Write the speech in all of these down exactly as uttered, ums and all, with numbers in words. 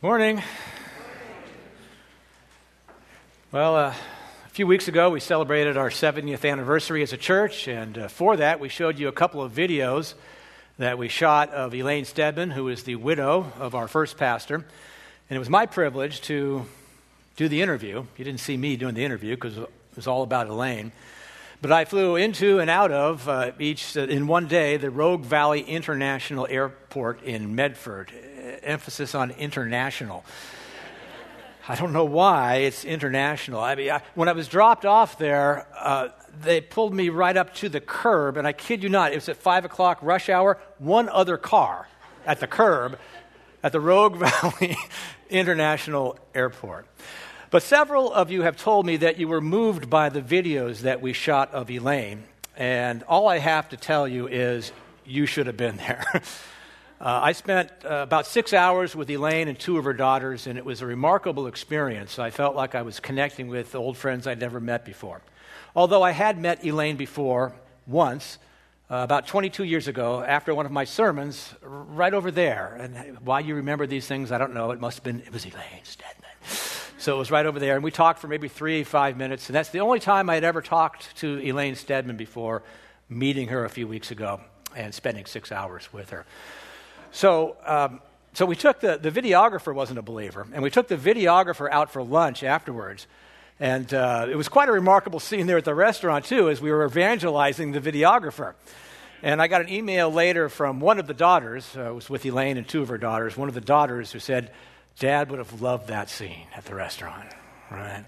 Morning. Well, uh, a few weeks ago we celebrated our seventieth anniversary as a church, and uh, for that we showed you a couple of videos that we shot of Elaine Stedman, who is the widow of our first pastor, and it was my privilege to do the interview. You didn't see me doing the interview because it was all about Elaine, but I flew into and out of uh, each, uh, in one day, the Rogue Valley International Airport in Medford. Emphasis on international. I don't know why it's international. I mean, I, when I was dropped off there, uh, they pulled me right up to the curb, and I kid you not, it was at five o'clock rush hour, one other car at the curb at the Rogue Valley International Airport. But several of you have told me that you were moved by the videos that we shot of Elaine, and all I have to tell you is you should have been there. Uh, I spent uh, about six hours with Elaine and two of her daughters, and it was a remarkable experience. I felt like I was connecting with old friends I'd never met before. Although I had met Elaine before once, uh, about twenty-two years ago, after one of my sermons, r- right over there. And why you remember these things, I don't know. It must have been, it was Elaine Stedman. So it was right over there, and we talked for maybe three, five minutes, and that's the only time I had ever talked to Elaine Stedman before meeting her a few weeks ago and spending six hours with her. So um, so we took the, the videographer wasn't a believer, and we took the videographer out for lunch afterwards. And uh, it was quite a remarkable scene there at the restaurant, too, as we were evangelizing the videographer. And I got an email later from one of the daughters, uh, it was with Elaine and two of her daughters, one of the daughters who said, Dad would have loved that scene at the restaurant, right?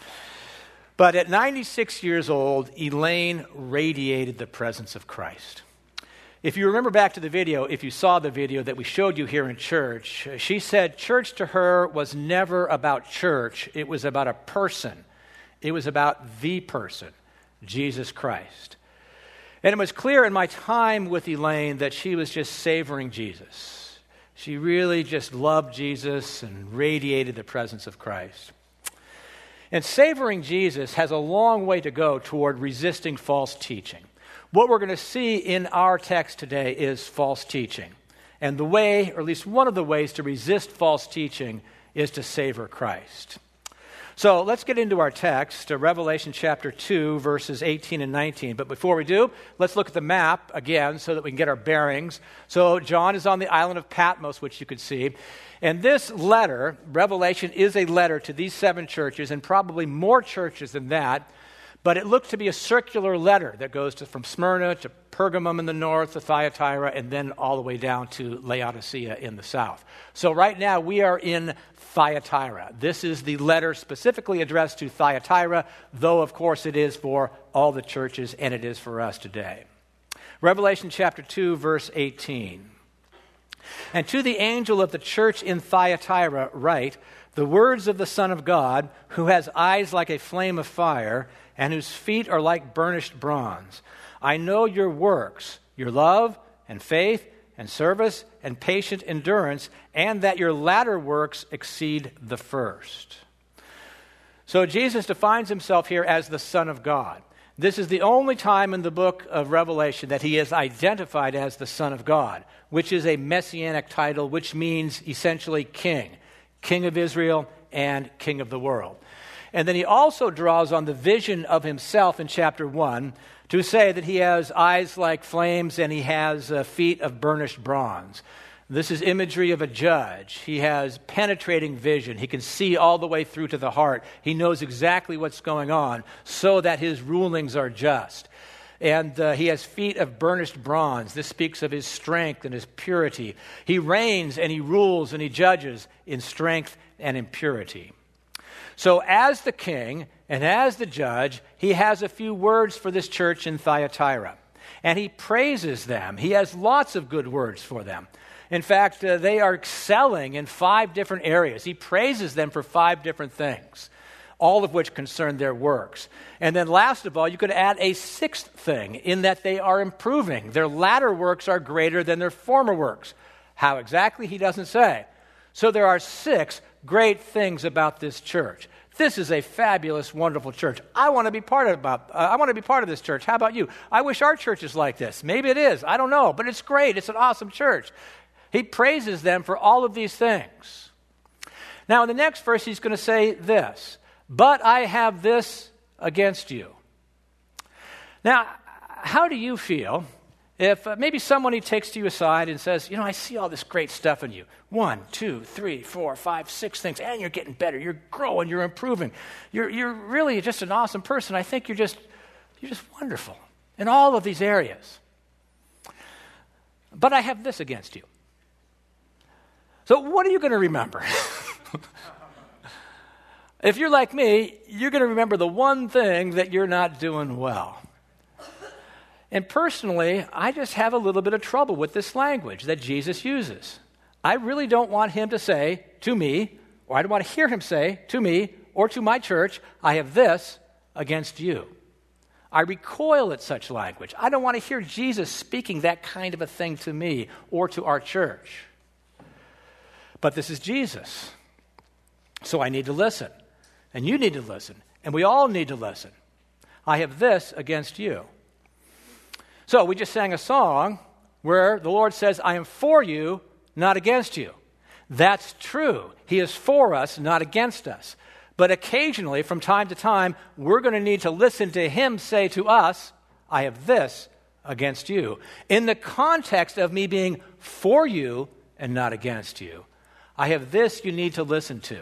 But at ninety-six years old, Elaine radiated the presence of Christ. If you remember back to the video, if you saw the video that we showed you here in church, she said church to her was never about church. It was about a person. It was about the person, Jesus Christ. And it was clear in my time with Elaine that she was just savoring Jesus. She really just loved Jesus and radiated the presence of Christ. And savoring Jesus has a long way to go toward resisting false teaching. What we're going to see in our text today is false teaching. And the way, or at least one of the ways to resist false teaching is to savor Christ. So let's get into our text, uh, Revelation chapter two, verses eighteen and nineteen. But before we do, let's look at the map again so that we can get our bearings. So John is on the island of Patmos, which you could see. And this letter, Revelation, is a letter to these seven churches, and probably more churches than that. But it looked to be a circular letter that goes to, from Smyrna to Pergamum in the north, to Thyatira, and then all the way down to Laodicea in the south. So right now we are in Thyatira. This is the letter specifically addressed to Thyatira, though of course it is for all the churches, and it is for us today. Revelation chapter two, verse eighteen. And to the angel of the church in Thyatira write, the words of the Son of God, who has eyes like a flame of fire, and whose feet are like burnished bronze. I know your works, your love and faith and service and patient endurance, and that your latter works exceed the first. So Jesus defines himself here as the Son of God. This is the only time in the book of Revelation that he is identified as the Son of God, which is a messianic title, which means essentially king, king of Israel and king of the world. And then he also draws on the vision of himself in chapter one to say that he has eyes like flames and he has uh, feet of burnished bronze. This is imagery of a judge. He has penetrating vision. He can see all the way through to the heart. He knows exactly what's going on so that his rulings are just. And uh, he has feet of burnished bronze. This speaks of his strength and his purity. He reigns and he rules and he judges in strength and in purity. So as the king and as the judge, he has a few words for this church in Thyatira. And he praises them. He has lots of good words for them. In fact, uh, they are excelling in five different areas. He praises them for five different things, all of which concern their works. And then last of all, you could add a sixth thing in that they are improving. Their latter works are greater than their former works. How exactly, he doesn't say. So there are six great things about this church. This is a fabulous, wonderful church. I want to be part of about. Uh, I want to be part of this church. How about you? I wish our church is like this. Maybe it is. I don't know, but it's great. It's an awesome church. He praises them for all of these things. Now, in the next verse, he's going to say this, but I have this against you. Now, how do you feel if uh, maybe someone he takes you aside and says, you know, I see all this great stuff in you. One, two, three, four, five, six things, and you're getting better. You're growing. You're improving. You're you're really just an awesome person. I think you're just you're just wonderful in all of these areas. But I have this against you. So what are you going to remember? If you're like me, you're going to remember the one thing that you're not doing well. And personally, I just have a little bit of trouble with this language that Jesus uses. I really don't want him to say to me, or I don't want to hear him say to me or to my church, I have this against you. I recoil at such language. I don't want to hear Jesus speaking that kind of a thing to me or to our church. But this is Jesus. So I need to listen. And you need to listen. And we all need to listen. I have this against you. So we just sang a song where the Lord says, I am for you, not against you. That's true. He is for us, not against us. But occasionally, from time to time, we're going to need to listen to him say to us, I have this against you. In the context of me being for you and not against you, I have this you need to listen to.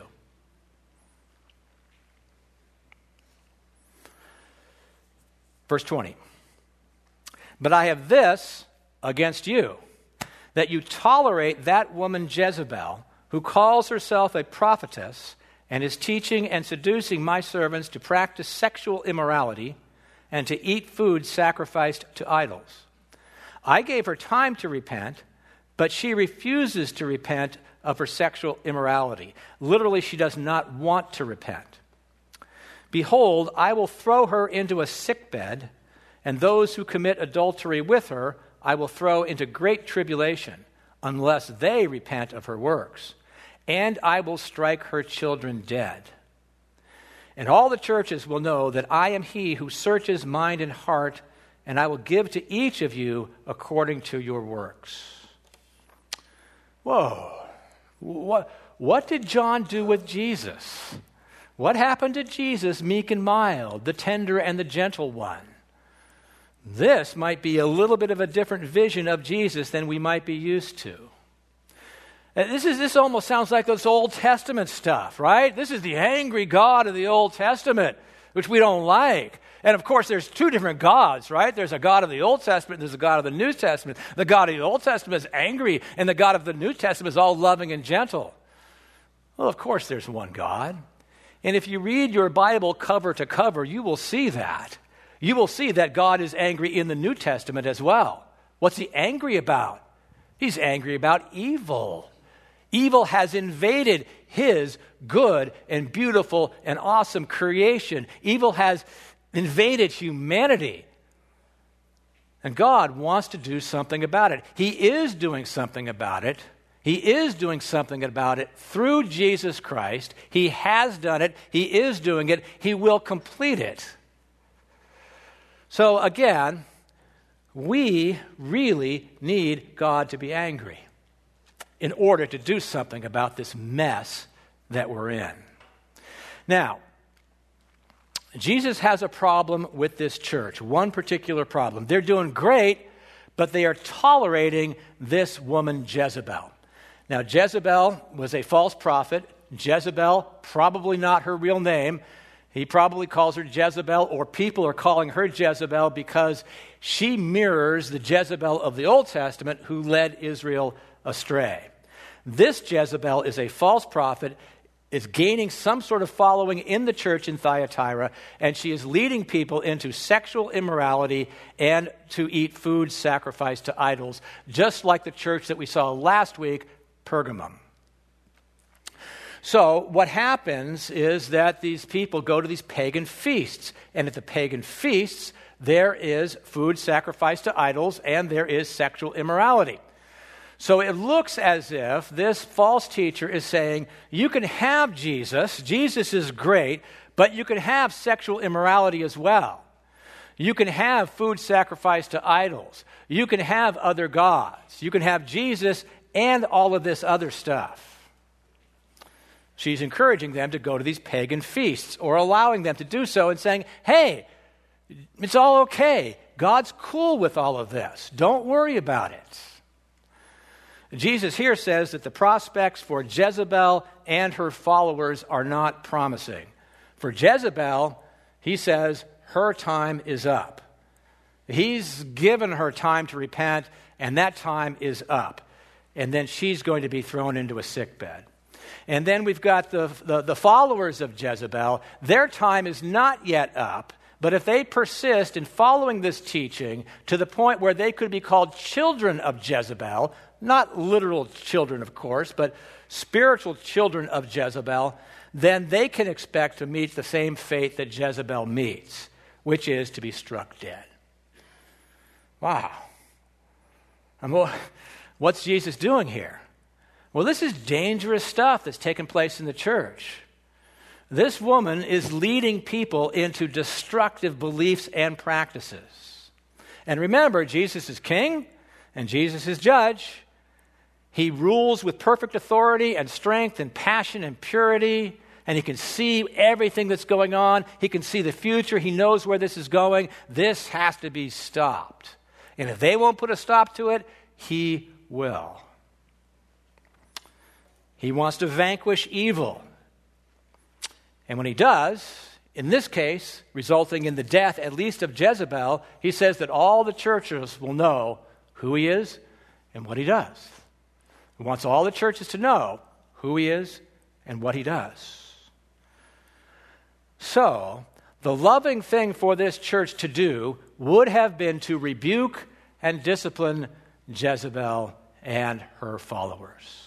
Verse twenty. But I have this against you, that you tolerate that woman Jezebel, who calls herself a prophetess and is teaching and seducing my servants to practice sexual immorality and to eat food sacrificed to idols. I gave her time to repent, but she refuses to repent of her sexual immorality. Literally, she does not want to repent. Behold, I will throw her into a sickbed, and those who commit adultery with her I will throw into great tribulation, unless they repent of her works. And I will strike her children dead. And all the churches will know that I am he who searches mind and heart, and I will give to each of you according to your works. Whoa. What, what did John do with Jesus? What happened to Jesus, meek and mild, the tender and the gentle one? This might be a little bit of a different vision of Jesus than we might be used to. And this is this almost sounds like this Old Testament stuff, right? This is the angry God of the Old Testament, which we don't like. And of course, there's two different gods, right? There's a God of the Old Testament, and there's a God of the New Testament. The God of the Old Testament is angry, and the God of the New Testament is all loving and gentle. Well, of course, there's one God. And if you read your Bible cover to cover, you will see that. You will see that God is angry in the New Testament as well. What's he angry about? He's angry about evil. Evil has invaded his good and beautiful and awesome creation. Evil has invaded humanity. And God wants to do something about it. He is doing something about it. He is doing something about it through Jesus Christ. He has done it. He is doing it. He will complete it. So again, we really need God to be angry in order to do something about this mess that we're in. Now, Jesus has a problem with this church, one particular problem. They're doing great, but they are tolerating this woman Jezebel. Now, Jezebel was a false prophet. Jezebel, probably not her real name. He probably calls her Jezebel, or people are calling her Jezebel because she mirrors the Jezebel of the Old Testament who led Israel astray. This Jezebel is a false prophet, is gaining some sort of following in the church in Thyatira, and she is leading people into sexual immorality and to eat food sacrificed to idols, just like the church that we saw last week, Pergamum. So what happens is that these people go to these pagan feasts, and at the pagan feasts, there is food sacrificed to idols, and there is sexual immorality. So it looks as if this false teacher is saying, you can have Jesus, Jesus is great, but you can have sexual immorality as well. You can have food sacrificed to idols. You can have other gods. You can have Jesus and all of this other stuff. She's encouraging them to go to these pagan feasts or allowing them to do so and saying, hey, it's all okay. God's cool with all of this. Don't worry about it. Jesus here says that the prospects for Jezebel and her followers are not promising. For Jezebel, he says, her time is up. He's given her time to repent, and that time is up. And then she's going to be thrown into a sickbed. And then we've got the, the, the followers of Jezebel. Their time is not yet up, but if they persist in following this teaching to the point where they could be called children of Jezebel, not literal children, of course, but spiritual children of Jezebel, then they can expect to meet the same fate that Jezebel meets, which is to be struck dead. Wow. I mean, what's Jesus doing here? Well, this is dangerous stuff that's taking place in the church. This woman is leading people into destructive beliefs and practices. And remember, Jesus is king and Jesus is judge. He rules with perfect authority and strength and passion and purity, and he can see everything that's going on. He can see the future. He knows where this is going. This has to be stopped. And if they won't put a stop to it, he will. He wants to vanquish evil. And when he does, in this case, resulting in the death at least of Jezebel, he says that all the churches will know who he is and what he does. He wants all the churches to know who he is and what he does. So, the loving thing for this church to do would have been to rebuke and discipline Jezebel and her followers.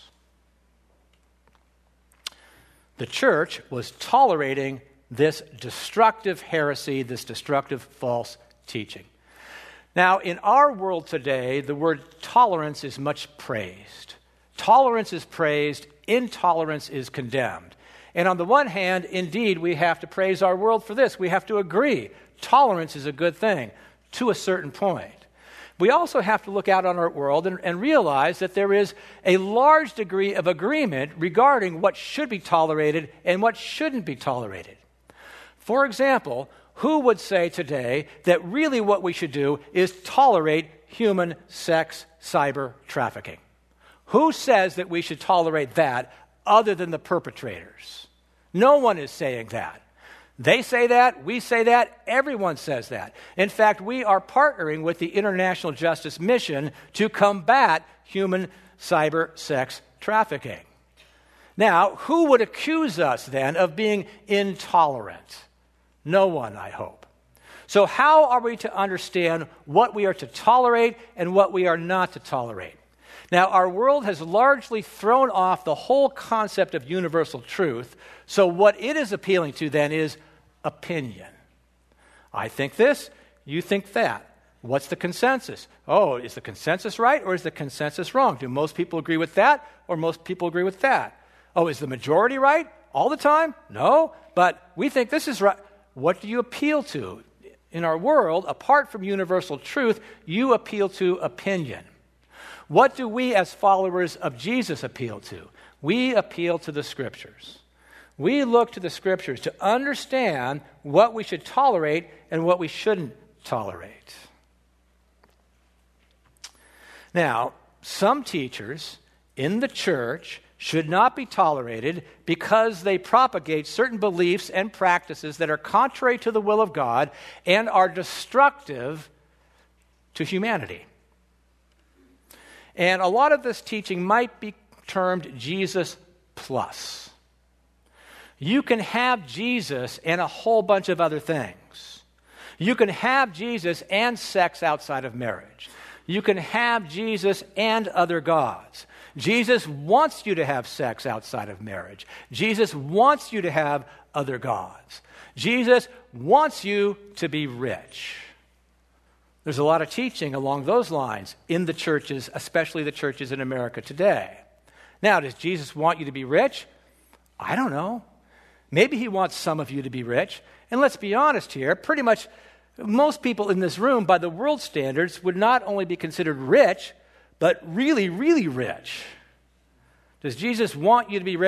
The church was tolerating this destructive heresy, this destructive false teaching. Now, in our world today, the word tolerance is much praised. Tolerance is praised, intolerance is condemned. And on the one hand, indeed, we have to praise our world for this. We have to agree. Tolerance is a good thing to a certain point. We also have to look out on our world and, and realize that there is a large degree of agreement regarding what should be tolerated and what shouldn't be tolerated. For example, who would say today that really what we should do is tolerate human sex cyber trafficking? Who says that we should tolerate that other than the perpetrators? No one is saying that. They say that, we say that, everyone says that. In fact, we are partnering with the International Justice Mission to combat human cyber sex trafficking. Now, who would accuse us then of being intolerant? No one, I hope. So how are we to understand what we are to tolerate and what we are not to tolerate? Now, our world has largely thrown off the whole concept of universal truth, so what it is appealing to then is opinion. I think this, you think that. What's the consensus? Oh, is the consensus right or is the consensus wrong? Do most people agree with that or most people agree with that? Oh, is the majority right all the time? No, but we think this is right. What do you appeal to? In our world, apart from universal truth, you appeal to opinion. What do we as followers of Jesus appeal to? We appeal to the Scriptures. We look to the Scriptures to understand what we should tolerate and what we shouldn't tolerate. Now, some teachers in the church should not be tolerated because they propagate certain beliefs and practices that are contrary to the will of God and are destructive to humanity. And a lot of this teaching might be termed Jesus plus. You can have Jesus and a whole bunch of other things. You can have Jesus and sex outside of marriage. You can have Jesus and other gods. Jesus wants you to have sex outside of marriage. Jesus wants you to have other gods. Jesus wants you to be rich. There's a lot of teaching along those lines in the churches, especially the churches in America today. Now, does Jesus want you to be rich? I don't know. Maybe he wants some of you to be rich. And let's be honest here, pretty much most people in this room, by the world standards, would not only be considered rich, but really, really rich. Does Jesus want you to be rich?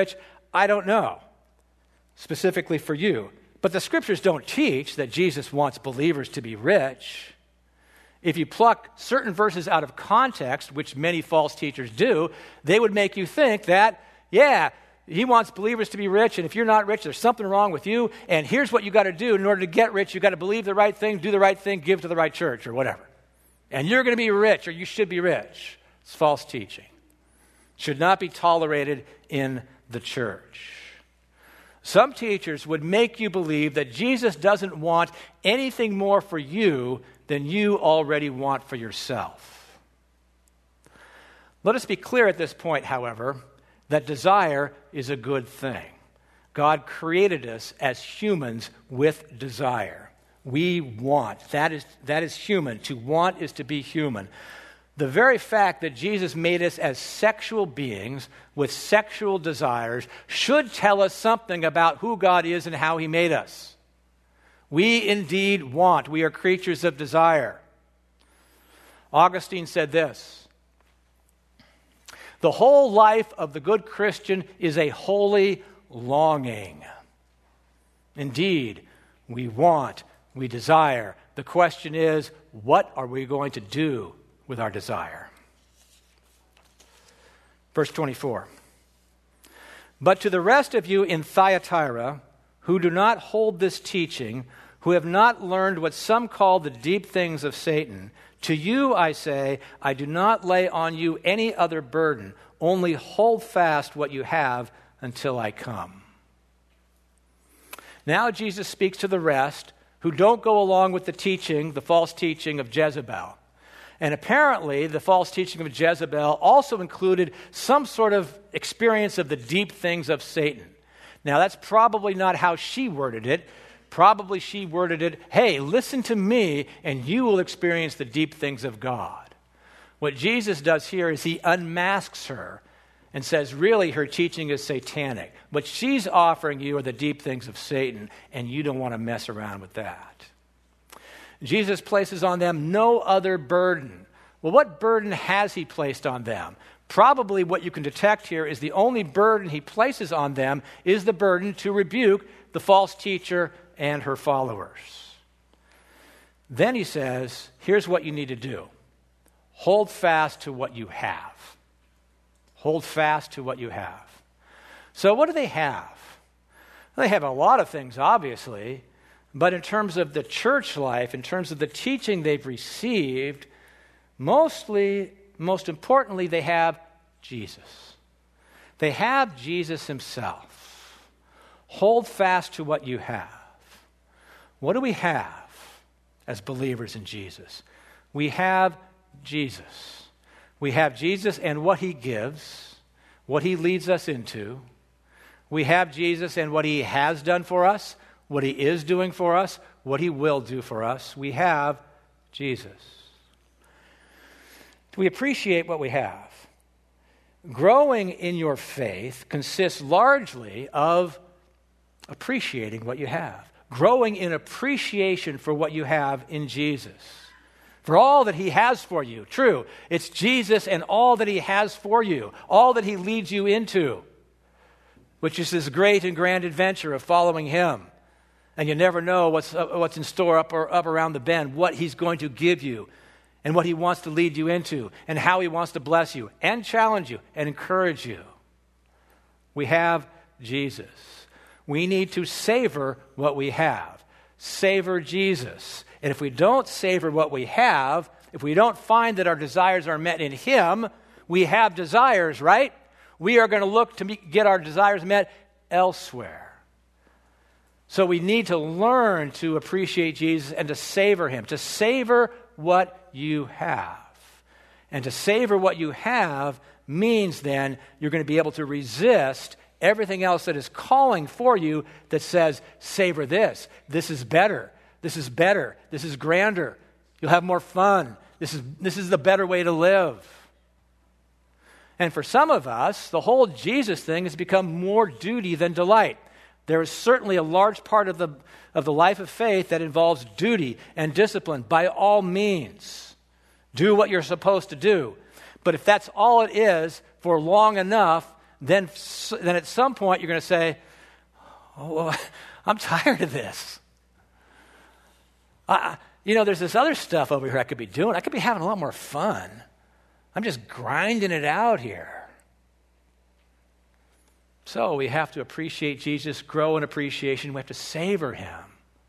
I don't know, specifically for you. But the scriptures don't teach that Jesus wants believers to be rich. If you pluck certain verses out of context, which many false teachers do, they would make you think that, yeah, he wants believers to be rich, and if you're not rich, there's something wrong with you, and here's what you got to do. In order to get rich, you got to believe the right thing, do the right thing, give to the right church, or whatever. And you're going to be rich, or you should be rich. It's false teaching. Should not be tolerated in the church. Some teachers would make you believe that Jesus doesn't want anything more for you than you already want for yourself. Let us be clear at this point, however, that desire is a good thing. God created us as humans with desire. We want. That is, that is human. To want is to be human. The very fact that Jesus made us as sexual beings with sexual desires should tell us something about who God is and how he made us. We indeed want. We are creatures of desire. Augustine said this: the whole life of the good Christian is a holy longing. Indeed, we want, we desire. The question is, what are we going to do with our desire? Verse twenty-four. But to the rest of you in Thyatira, who do not hold this teaching, who have not learned what some call the deep things of Satan, to you I say, I do not lay on you any other burden, only hold fast what you have until I come. Now Jesus speaks to the rest who don't go along with the teaching, the false teaching of Jezebel. And apparently the false teaching of Jezebel also included some sort of experience of the deep things of Satan. Now that's probably not how she worded it. Probably she worded it, hey, listen to me and you will experience the deep things of God. What Jesus does here is he unmasks her and says, really, her teaching is satanic. What she's offering you are the deep things of Satan, and you don't want to mess around with that. Jesus places on them no other burden. Well, what burden has he placed on them? Probably what you can detect here is the only burden he places on them is the burden to rebuke the false teacher and her followers. Then he says, here's what you need to do. Hold fast to what you have. Hold fast to what you have. So what do they have? Well, they have a lot of things, obviously, but in terms of the church life, in terms of the teaching they've received, mostly, most importantly, they have Jesus. They have Jesus himself. Hold fast to what you have. What do we have as believers in Jesus? We have Jesus. We have Jesus and what he gives, what he leads us into. We have Jesus and what he has done for us, what he is doing for us, what he will do for us. We have Jesus. Do we appreciate what we have? Growing in your faith consists largely of appreciating what you have. Growing in appreciation for what you have in Jesus. For all that he has for you. True, it's Jesus and all that he has for you. All that he leads you into. Which is this great and grand adventure of following him. And you never know what's, uh, what's in store up, or up around the bend. What he's going to give you. And what he wants to lead you into. And how he wants to bless you. And challenge you. And encourage you. We have Jesus. We need to savor what we have. Savor Jesus. And if we don't savor what we have, if we don't find that our desires are met in him, we have desires, right? We are going to look to meet, get our desires met elsewhere. So we need to learn to appreciate Jesus and to savor him, to savor what you have. And to savor what you have means then you're going to be able to resist everything else that is calling for you that says, savor this, this is better. This is better. This is grander. You'll have more fun. This is, this is the better way to live. And for some of us, the whole Jesus thing has become more duty than delight. There is certainly a large part of the, of the life of faith that involves duty and discipline. By all means, do what you're supposed to do. But if that's all it is for long enough, then, then at some point you're going to say, oh, well, I'm tired of this. I, you know, there's this other stuff over here I could be doing. I could be having a lot more fun. I'm just grinding it out here. So we have to appreciate Jesus, grow in appreciation. We have to savor him.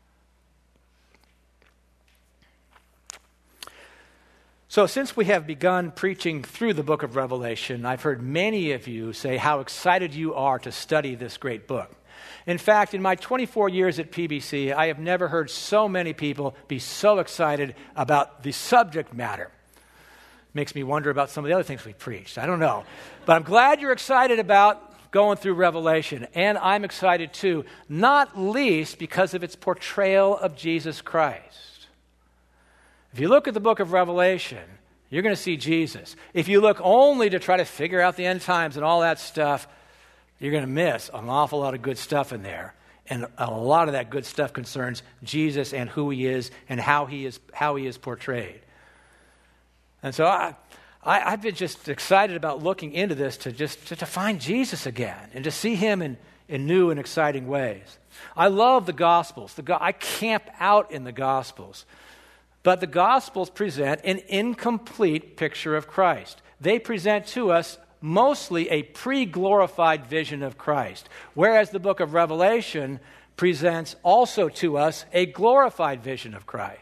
So since we have begun preaching through the book of Revelation, I've heard many of you say how excited you are to study this great book. In fact, in my twenty-four years at P B C, I have never heard so many people be so excited about the subject matter. Makes me wonder about some of the other things we preached. I don't know. But I'm glad you're excited about going through Revelation. And I'm excited too, not least because of its portrayal of Jesus Christ. If you look at the book of Revelation, you're going to see Jesus. If you look only to try to figure out the end times and all that stuff, you're going to miss an awful lot of good stuff in there. And a lot of that good stuff concerns Jesus and who he is and how he is how he is portrayed. And so I, I, I've been just excited about looking into this to just to, to find Jesus again and to see him in, in new and exciting ways. I love the Gospels. The, I camp out in the Gospels. But the Gospels present an incomplete picture of Christ. They present to us mostly a pre-glorified vision of Christ, whereas the book of Revelation presents also to us a glorified vision of Christ.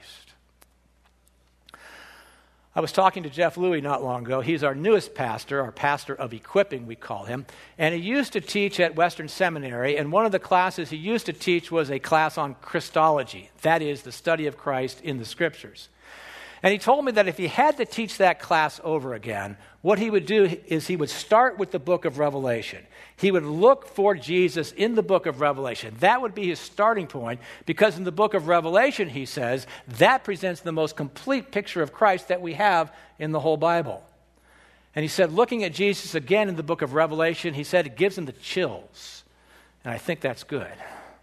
I was talking to Jeff Louie not long ago. He's our newest pastor, our pastor of equipping, we call him. And he used to teach at Western Seminary, and one of the classes he used to teach was a class on Christology. That is, the study of Christ in the Scriptures. And he told me that if he had to teach that class over again, what he would do is he would start with the book of Revelation. He would look for Jesus in the book of Revelation. That would be his starting point, because in the book of Revelation, he says, that presents the most complete picture of Christ that we have in the whole Bible. And he said, looking at Jesus again in the book of Revelation, he said it gives him the chills. And I think that's good.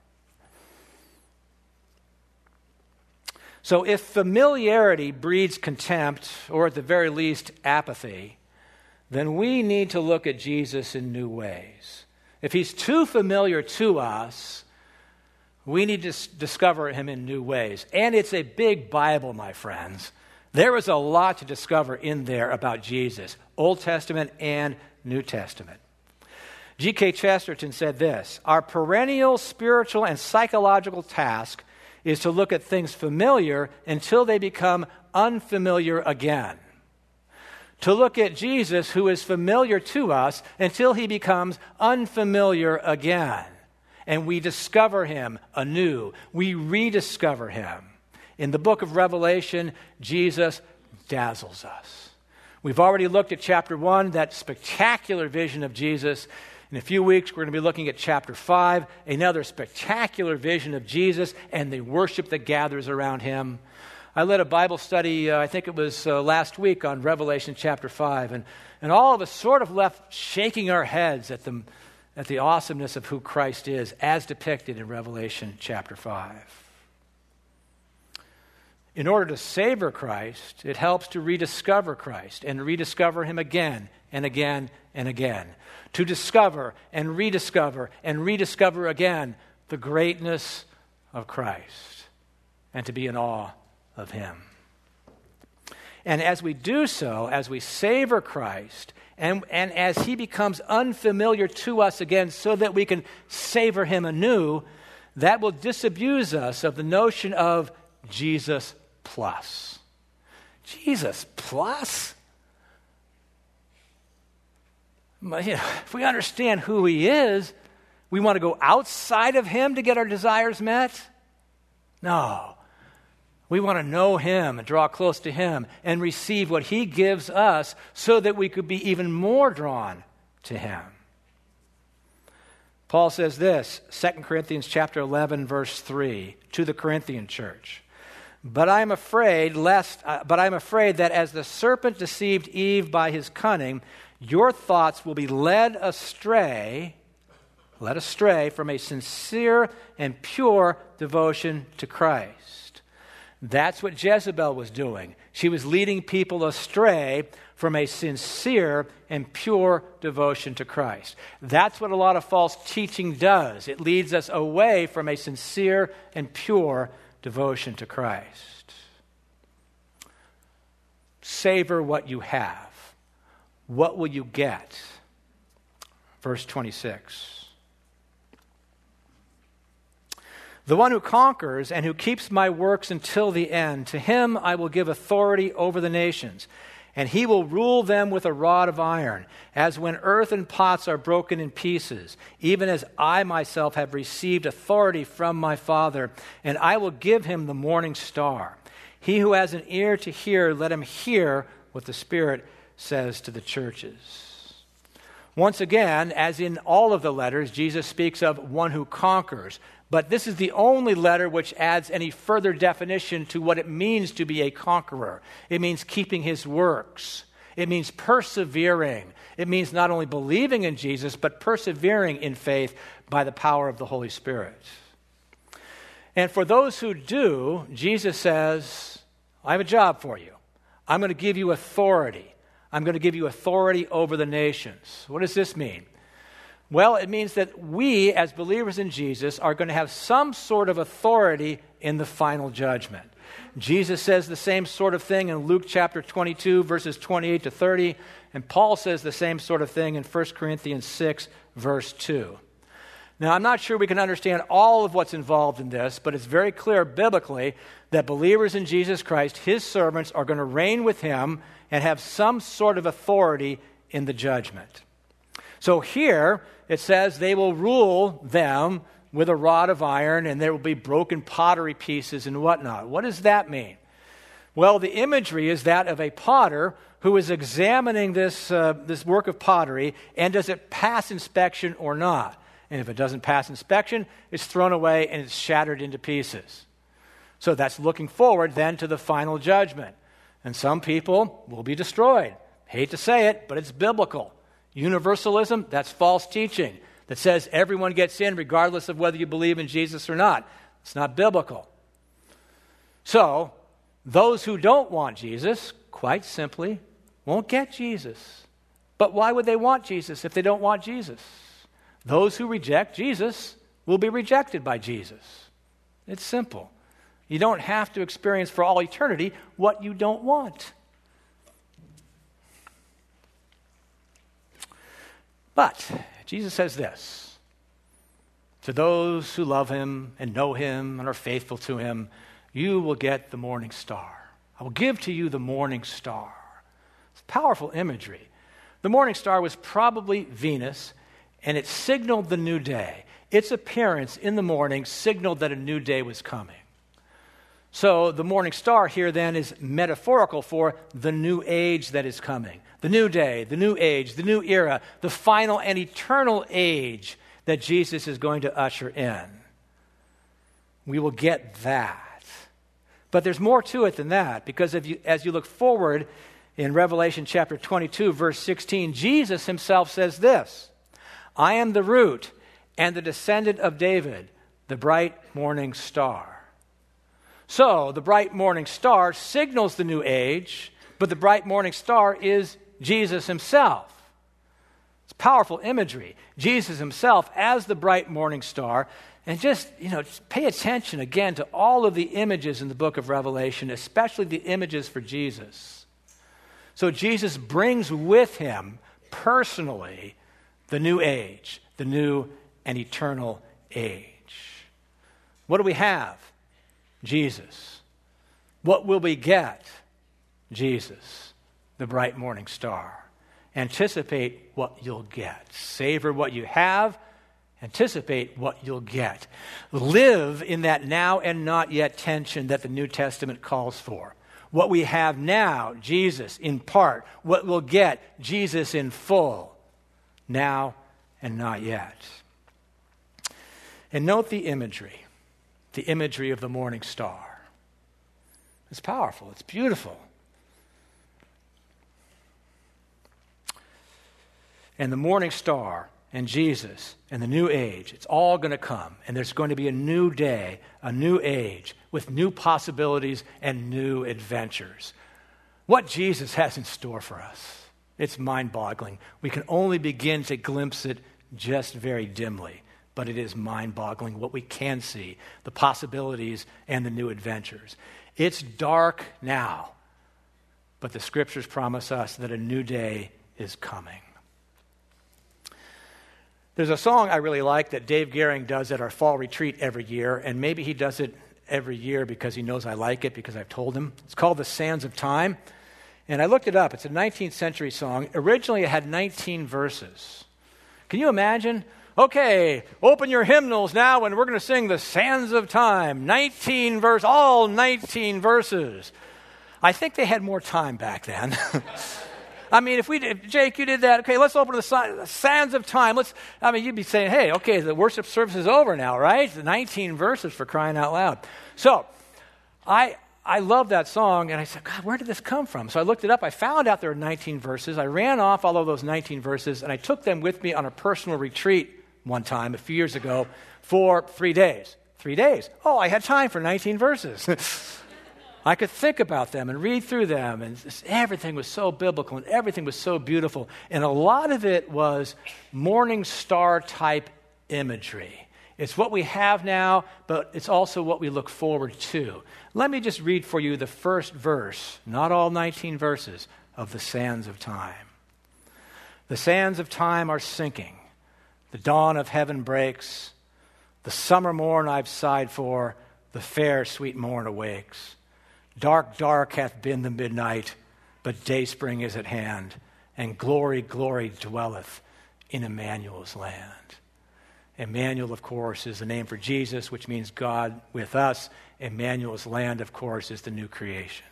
So if familiarity breeds contempt, or at the very least apathy, then we need to look at Jesus in new ways. If he's too familiar to us, we need to s- discover him in new ways. And it's a big Bible, my friends. There is a lot to discover in there about Jesus, Old Testament and New Testament. G K Chesterton said this: our perennial spiritual and psychological task is to look at things familiar until they become unfamiliar again. To look at Jesus, who is familiar to us, until he becomes unfamiliar again. And we discover him anew. We rediscover him. In the book of Revelation, Jesus dazzles us. We've already looked at chapter one, that spectacular vision of Jesus. In a few weeks, we're going to be looking at chapter five, another spectacular vision of Jesus and the worship that gathers around him. I led a Bible study, uh, I think it was uh, last week, on Revelation chapter five, and, and all of us sort of left shaking our heads at the, at the awesomeness of who Christ is, as depicted in Revelation chapter five. In order to savor Christ, it helps to rediscover Christ and rediscover him again and again and again. To discover and rediscover and rediscover again the greatness of Christ and to be in awe of him. And as we do so, as we savor Christ, and, and as he becomes unfamiliar to us again so that we can savor him anew, that will disabuse us of the notion of Jesus plus. Jesus plus? You know, if we understand who he is, we want to go outside of him to get our desires met? No. We want to know him and draw close to him and receive what he gives us so that we could be even more drawn to him. Paul says this, Second Corinthians chapter eleven, verse three, to the Corinthian church. But I am afraid lest, uh, but I am afraid that as the serpent deceived Eve by his cunning, your thoughts will be led astray, led astray from a sincere and pure devotion to Christ. That's what Jezebel was doing. She was leading people astray from a sincere and pure devotion to Christ. That's what a lot of false teaching does. It leads us away from a sincere and pure devotion to Christ. Savor what you have. What will you get? Verse twenty-six. The one who conquers and who keeps my works until the end, to him I will give authority over the nations, and he will rule them with a rod of iron, as when earthen pots are broken in pieces, even as I myself have received authority from my Father, and I will give him the morning star. He who has an ear to hear, let him hear what the Spirit says to the churches. Once again, as in all of the letters, Jesus speaks of one who conquers. But this is the only letter which adds any further definition to what it means to be a conqueror. It means keeping his works. It means persevering. It means not only believing in Jesus, but persevering in faith by the power of the Holy Spirit. And for those who do, Jesus says, I have a job for you. I'm going to give you authority. I'm going to give you authority over the nations. What does this mean? Well, it means that we, as believers in Jesus, are going to have some sort of authority in the final judgment. Jesus says the same sort of thing in Luke chapter twenty-two, verses twenty-eight to thirty, and Paul says the same sort of thing in First Corinthians six, verse two. Now, I'm not sure we can understand all of what's involved in this, but it's very clear biblically that believers in Jesus Christ, his servants, are going to reign with him and have some sort of authority in the judgment. So here, it says they will rule them with a rod of iron, and there will be broken pottery pieces and whatnot. What does that mean? Well, the imagery is that of a potter who is examining this, uh, this work of pottery, and does it pass inspection or not? And if it doesn't pass inspection, it's thrown away and it's shattered into pieces. So that's looking forward then to the final judgment. And some people will be destroyed. Hate to say it, but it's biblical. Universalism, that's false teaching that says everyone gets in regardless of whether you believe in Jesus or not. It's not biblical. So, those who don't want Jesus, quite simply, won't get Jesus. But why would they want Jesus if they don't want Jesus? Those who reject Jesus will be rejected by Jesus. It's simple. You don't have to experience for all eternity what you don't want. But Jesus says this, to those who love him and know him and are faithful to him, you will get the morning star. I will give to you the morning star. It's powerful imagery. The morning star was probably Venus, and it signaled the new day. Its appearance in the morning signaled that a new day was coming. So the morning star here then is metaphorical for the new age that is coming. The new day, the new age, the new era, the final and eternal age that Jesus is going to usher in. We will get that. But there's more to it than that, because if you, as you look forward in Revelation chapter twenty-two, verse sixteen, Jesus himself says this, I am the root and the descendant of David, the bright morning star. So, the bright morning star signals the new age, but the bright morning star is Jesus himself. It's powerful imagery. Jesus himself as the bright morning star. And just, you know, just pay attention again to all of the images in the book of Revelation, especially the images for Jesus. So Jesus brings with him personally the new age, the new and eternal age. What do we have? Jesus. What will we get? Jesus, the bright morning star. Anticipate what you'll get. Savor what you have. Anticipate what you'll get. Live in that now and not yet tension that the New Testament calls for. What we have now, Jesus in part. What we'll get, Jesus in full. Now and not yet. And note the imagery. The imagery of the morning star. It's powerful. It's beautiful. And the morning star and Jesus and the new age, it's all going to come. And there's going to be a new day, a new age with new possibilities and new adventures. What Jesus has in store for us, it's mind-boggling. We can only begin to glimpse it just very dimly, but it is mind-boggling what we can see, the possibilities and the new adventures. It's dark now, but the scriptures promise us that a new day is coming. There's a song I really like that Dave Gehring does at our fall retreat every year, and maybe he does it every year because he knows I like it, because I've told him. It's called The Sands of Time, and I looked it up. It's a nineteenth century song. Originally, it had nineteen verses. Can you imagine? Okay, open your hymnals now, and we're going to sing The Sands of Time. nineteen verse, all nineteen verses. I think they had more time back then. I mean, if we did, Jake, you did that, okay, let's open the sands of time. Let's, I mean, you'd be saying, hey, okay, the worship service is over now, right? The nineteen verses, for crying out loud. So, I I love that song, and I said, God, where did this come from? So I looked it up. I found out there were nineteen verses. I ran off all of those nineteen verses, and I took them with me on a personal retreat one time a few years ago for three days. Three days. Oh, I had time for nineteen verses. I could think about them and read through them, and just, everything was so biblical, and everything was so beautiful. And a lot of it was morning star type imagery. It's what we have now, but it's also what we look forward to. Let me just read for you the first verse, not all nineteen verses, of The Sands of Time. The sands of time are sinking. The dawn of heaven breaks. The summer morn I've sighed for. The fair, sweet morn awakes. Dark, dark hath been the midnight, but dayspring is at hand, and glory, glory dwelleth in Emmanuel's land. Emmanuel, of course, is the name for Jesus, which means God with us. Emmanuel's land, of course, is the new creation.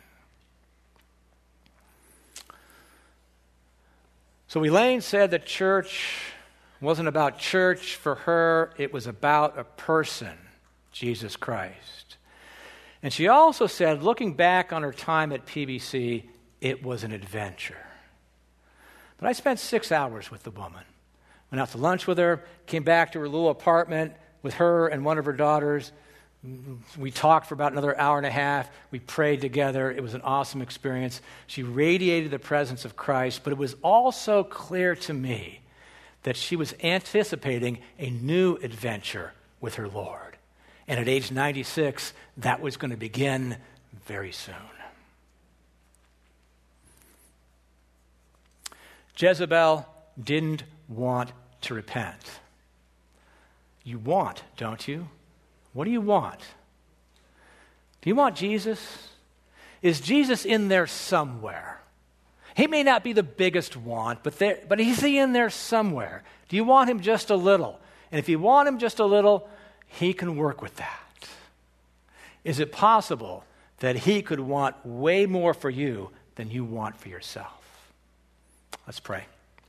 So Elaine said that church wasn't about church for her. It was about a person, Jesus Christ. And she also said, looking back on her time at P B C, it was an adventure. But I spent six hours with the woman. Went out to lunch with her, came back to her little apartment with her and one of her daughters. We talked for about another hour and a half. We prayed together. It was an awesome experience. She radiated the presence of Christ, but it was also clear to me that she was anticipating a new adventure with her Lord. And at age ninety-six, that was going to begin very soon. Jezebel didn't want to repent. You want, don't you? What do you want? Do you want Jesus? Is Jesus in there somewhere? He may not be the biggest want, but there, but is he in there somewhere? Do you want him just a little? And if you want him just a little, he can work with that. Is it possible that he could want way more for you than you want for yourself? Let's pray.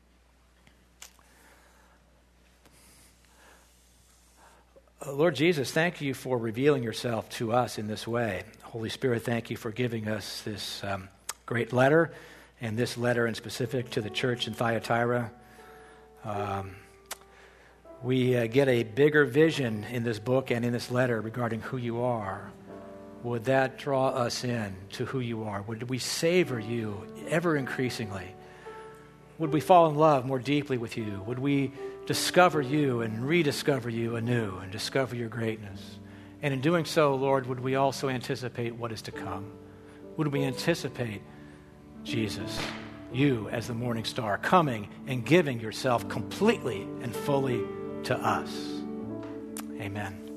Lord Jesus, thank you for revealing yourself to us in this way. Holy Spirit, thank you for giving us this um, great letter, and this letter in specific to the church in Thyatira. Um, we uh, get a bigger vision in this book and in this letter regarding who you are. Would that draw us in to who you are? Would we savor you ever increasingly? Would we fall in love more deeply with you? Would we discover you and rediscover you anew and discover your greatness? And in doing so, Lord, would we also anticipate what is to come? Would we anticipate Jesus, you as the morning star, coming and giving yourself completely and fully to us? Amen.